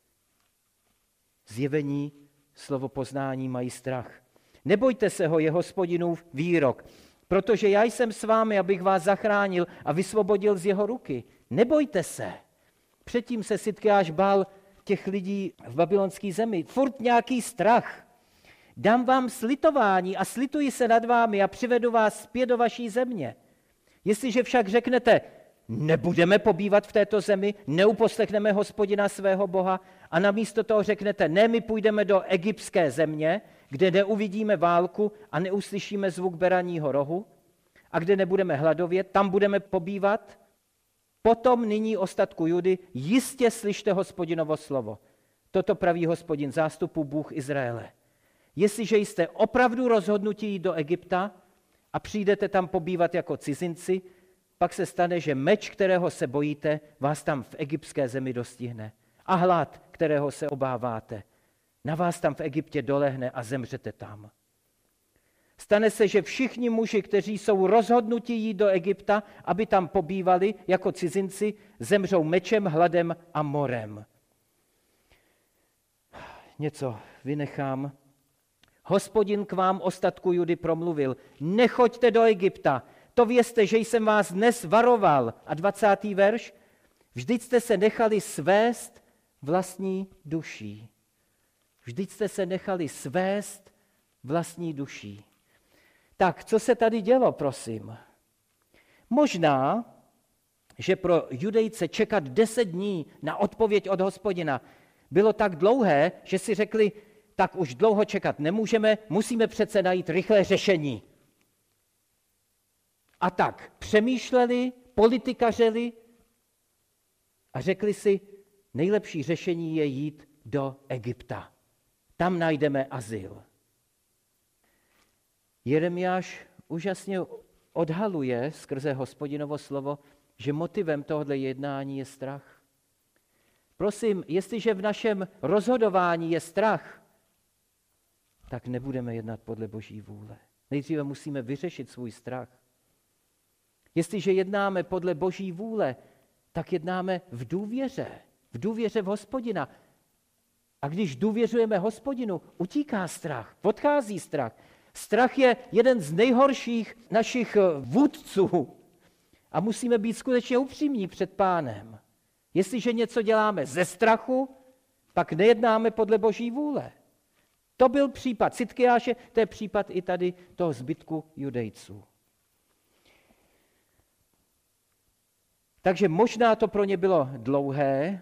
Zjevení, slovo poznání mají strach. Nebojte se ho, je Hospodinův výrok, protože já jsem s vámi, abych vás zachránil a vysvobodil z jeho ruky. Nebojte se. Předtím se Sidkiáš bál těch lidí v babylonské zemi. Furt nějaký strach. Dám vám slitování a slituji se nad vámi a přivedu vás zpět do vaší země. Jestliže však řeknete, nebudeme pobývat v této zemi, neuposlechneme Hospodina svého Boha a namísto toho řeknete, ne, my půjdeme do egyptské země, kde neuvidíme válku a neuslyšíme zvuk beraního rohu a kde nebudeme hladovět, tam budeme pobývat, potom nyní ostatku Judy jistě slyšte Hospodinovo slovo. Toto praví Hospodin zástupu, Bůh Izraele. Jestliže jste opravdu rozhodnutí jít do Egypta a přijdete tam pobývat jako cizinci, pak se stane, že meč, kterého se bojíte, vás tam v egyptské zemi dostihne. A hlad, kterého se obáváte, na vás tam v Egyptě dolehne a zemřete tam. Stane se, že všichni muži, kteří jsou rozhodnutí jít do Egypta, aby tam pobývali jako cizinci, zemřou mečem, hladem a morem. Něco vynechám. Hospodin k vám, ostatku Judy, promluvil. Nechoďte do Egypta. To vězte, že jsem vás dnes varoval. A 20. verš. Vždyť jste se nechali svést vlastní duší. Vždyť jste se nechali svést vlastní duší. Tak, co se tady dělo, prosím? Možná, že pro Judejce čekat 10 dní na odpověď od Hospodina bylo tak dlouhé, že si řekli, tak už dlouho čekat nemůžeme, musíme přece najít rychlé řešení. A tak přemýšleli, politikařili a řekli si, nejlepší řešení je jít do Egypta. Tam najdeme azyl. Jeremiáš úžasně odhaluje skrze Hospodinovo slovo, že motivem tohoto jednání je strach. Prosím, jestliže v našem rozhodování je strach, tak nebudeme jednat podle Boží vůle. Nejdříve musíme vyřešit svůj strach. Jestliže jednáme podle Boží vůle, tak jednáme v důvěře v Hospodina. A když důvěřujeme Hospodinu, utíká strach, odchází strach. Strach je jeden z nejhorších našich vůdců a musíme být skutečně upřímní před Pánem. Jestliže něco děláme ze strachu, pak nejednáme podle Boží vůle. To byl případ Sidkiáše, to je případ i tady toho zbytku Judejců. Takže možná to pro ně bylo dlouhé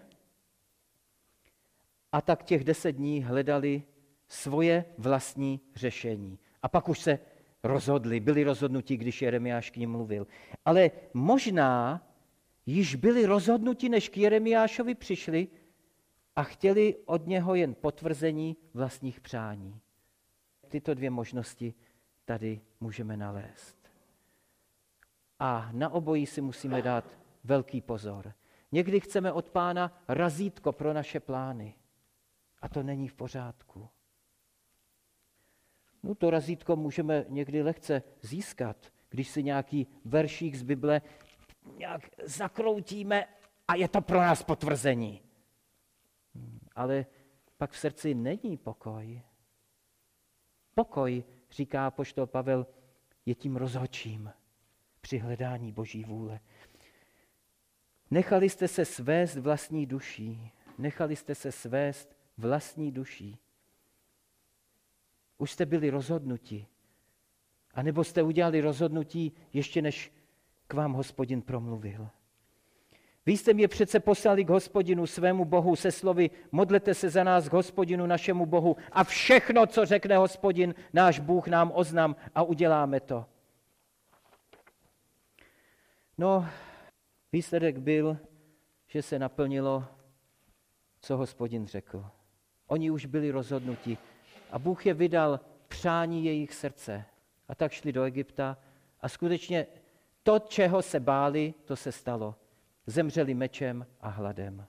a tak těch 10 dní hledali svoje vlastní řešení. A pak už se rozhodli, byli rozhodnutí, když Jeremiáš k nim mluvil. Ale možná již byli rozhodnuti, než k Jeremiášovi přišli a chtěli od něho jen potvrzení vlastních přání. Tyto 2 možnosti tady můžeme nalézt. A na obojí si musíme dát velký pozor. Někdy chceme od Pána razítko pro naše plány. A to není v pořádku. No to razítko můžeme někdy lehce získat, když si nějaký veršík z Bible nějak zakroutíme a je to pro nás potvrzení. Ale pak v srdci není pokoj. Pokoj, říká apoštol Pavel, je tím rozhodčím při hledání Boží vůle. Nechali jste se svést vlastní duší. Nechali jste se svést vlastní duší. Už jste byli rozhodnuti. A nebo jste udělali rozhodnutí, ještě než k vám Hospodin promluvil. Vy jste mě přece poslali k Hospodinu svému Bohu se slovy, modlete se za nás k Hospodinu našemu Bohu a všechno, co řekne Hospodin, náš Bůh nám oznam a uděláme to. No, výsledek byl, že se naplnilo, co Hospodin řekl. Oni už byli rozhodnuti a Bůh je vydal přání jejich srdce. A tak šli do Egypta a skutečně to, čeho se báli, to se stalo. Zemřeli mečem a hladem.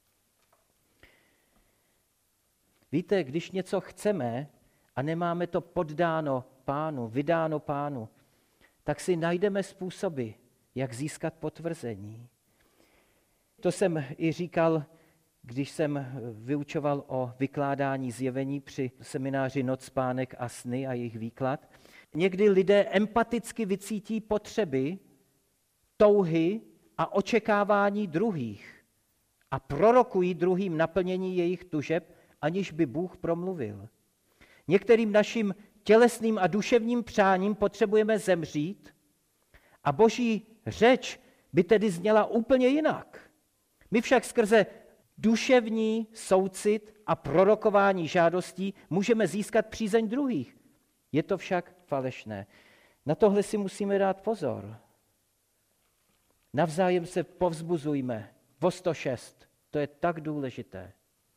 Víte, když něco chceme a nemáme to poddáno Pánu, vydáno Pánu, tak si najdeme způsoby, jak získat potvrzení. To jsem i říkal, když jsem vyučoval o vykládání zjevení při semináři Noc, spánek a sny a jejich výklad. Někdy lidé empaticky vycítí potřeby, touhy a očekávání druhých a prorokují druhým naplnění jejich tužeb, aniž by Bůh promluvil. Některým našim tělesným a duševním přáním potřebujeme zemřít a Boží řeč by tedy zněla úplně jinak. My však skrze duševní soucit a prorokování žádostí můžeme získat přízeň druhých. Je to však falešné. Na tohle si musíme dát pozor. Navzájem se povzbuzujme. Vo 106. To je tak důležité.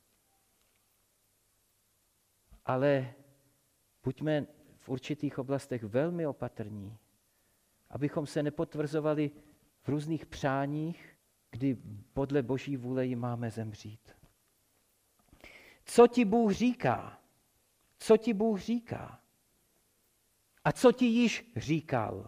Ale buďme v určitých oblastech velmi opatrní, abychom se nepotvrzovali v různých přáních, kdy podle Boží vůle ji máme zemřít. Co ti Bůh říká? Co ti Bůh říká? A co ti již říkal?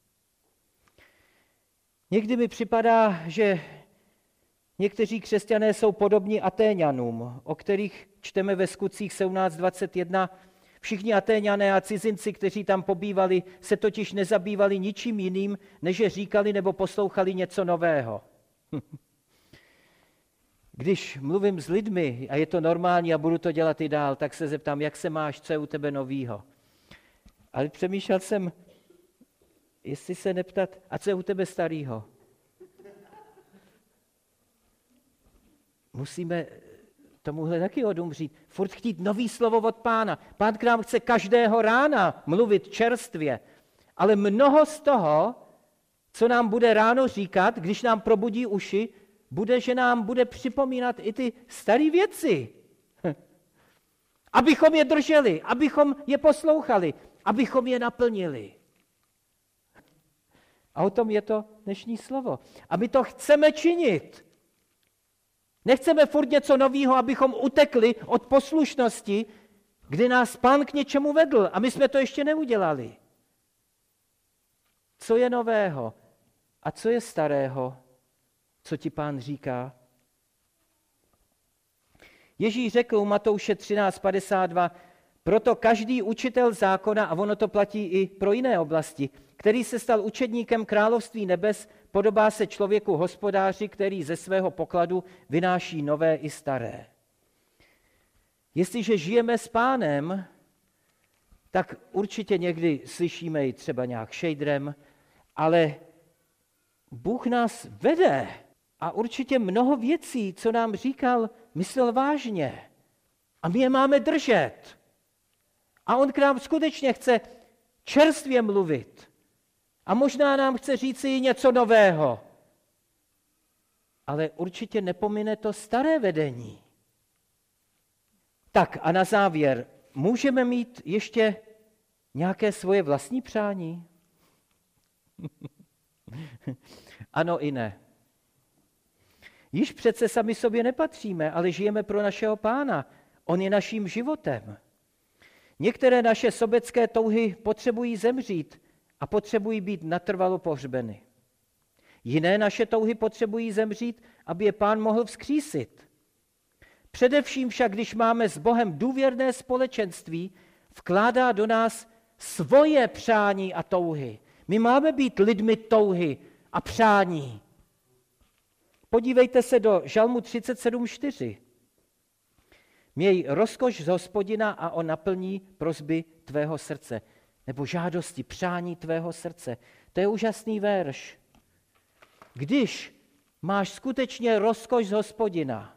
Někdy mi připadá, že někteří křesťané jsou podobní Atéňanům, o kterých čteme ve Skutcích 17:21. Všichni Atéňané a cizinci, kteří tam pobývali, se totiž nezabývali ničím jiným, než že říkali nebo poslouchali něco nového. Když mluvím s lidmi, a je to normální a budu to dělat i dál, tak se zeptám, jak se máš, co je u tebe novýho. Ale přemýšlel jsem, jestli se neptat, a co je u tebe starýho. Musíme tomuhle taky odumřít. Furt chtít nový slovo od Pána. Pán k nám chce každého rána mluvit čerstvě, ale mnoho z toho, co nám bude ráno říkat, když nám probudí uši, bude, že nám bude připomínat i ty staré věci. Abychom je drželi, abychom je poslouchali, abychom je naplnili. A o tom je to dnešní slovo. A my to chceme činit. Nechceme furt něco nového, abychom utekli od poslušnosti, kdy nás Pán k něčemu vedl a my jsme to ještě neudělali. Co je nového a co je starého, co ti Pán říká? Ježíš řekl u Matouše 13:52, proto každý učitel zákona, a ono to platí i pro jiné oblasti, který se stal učedníkem království nebes, podobá se člověku hospodáři, který ze svého pokladu vynáší nové i staré. Jestliže žijeme s Pánem, tak určitě někdy slyšíme i třeba nějak šejdrem, ale Bůh nás vede a určitě mnoho věcí, co nám říkal, myslel vážně. A my je máme držet. A on k nám skutečně chce čerstvě mluvit. A možná nám chce říci i něco nového. Ale určitě nepomine to staré vedení. Tak a na závěr, můžeme mít ještě nějaké svoje vlastní přání? Ano i ne. Již přece sami sobě nepatříme, ale žijeme pro našeho Pána. On je naším životem. Některé naše sobecké touhy potřebují zemřít a potřebují být natrvalo pohřbeny. Jiné naše touhy potřebují zemřít, aby je Pán mohl vzkřísit. Především však, když máme s Bohem důvěrné společenství, vkládá do nás svoje přání a touhy. My máme být lidmi touhy a přání. Podívejte se do Žalmu 37:4. Měj rozkoš z Hospodina a on naplní prosby tvého srdce. Nebo žádosti, přání tvého srdce. To je úžasný verš. Když máš skutečně rozkoš z Hospodina,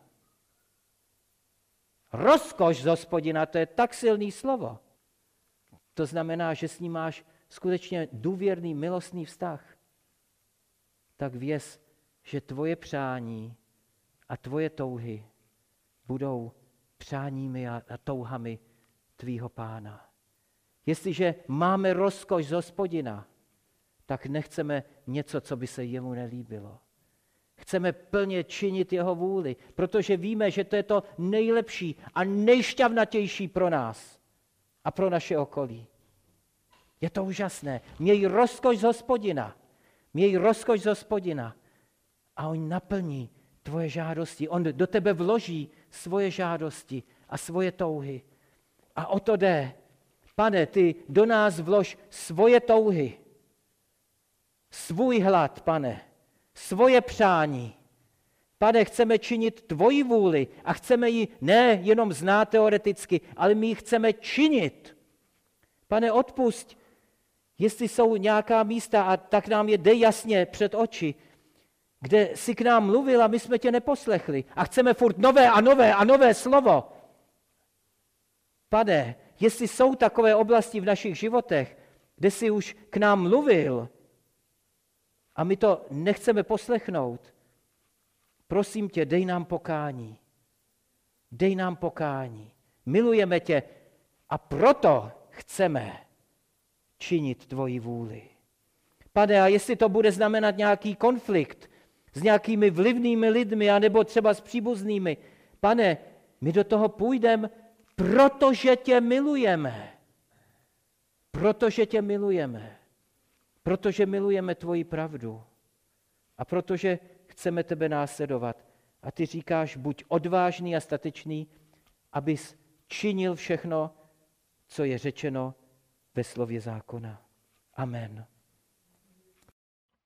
rozkoš z Hospodina, to je tak silný slovo. To znamená, že s ním máš skutečně důvěrný, milostný vztah. Tak věz, že tvoje přání a tvoje touhy budou přáními a touhami tvýho Pána. Jestliže máme rozkoš z Hospodina, tak nechceme něco, co by se jemu nelíbilo. Chceme plně činit jeho vůli, protože víme, že to je to nejlepší a nejšťavnatější pro nás a pro naše okolí. Je to úžasné. Měj rozkoš z Hospodina. Měj rozkoš z Hospodina. A on naplní tvoje žádosti. On do tebe vloží svoje žádosti a svoje touhy. A o to jde. Pane, ty do nás vlož svoje touhy. Svůj hlad, Pane. Svoje přání. Pane, chceme činit tvoji vůli a chceme ji ne jenom znát teoreticky, ale my ji chceme činit. Pane, odpusť, jestli jsou nějaká místa, a tak nám je dej jasně před oči, kde jsi k nám mluvil a my jsme tě neposlechli a chceme furt nové a nové a nové slovo. Pane, jestli jsou takové oblasti v našich životech, kde jsi už k nám mluvil a my to nechceme poslechnout, prosím tě, dej nám pokání. Dej nám pokání. Milujeme tě a proto chceme činit tvoji vůli. Pane, a jestli to bude znamenat nějaký konflikt s nějakými vlivnými lidmi, anebo třeba s příbuznými, Pane, my do toho půjdeme, protože tě milujeme. Protože tě milujeme. Protože milujeme tvoji pravdu. A protože chceme tebe následovat. A ty říkáš, buď odvážný a statečný, abys činil všechno, co je řečeno ve slově zákona. Amen.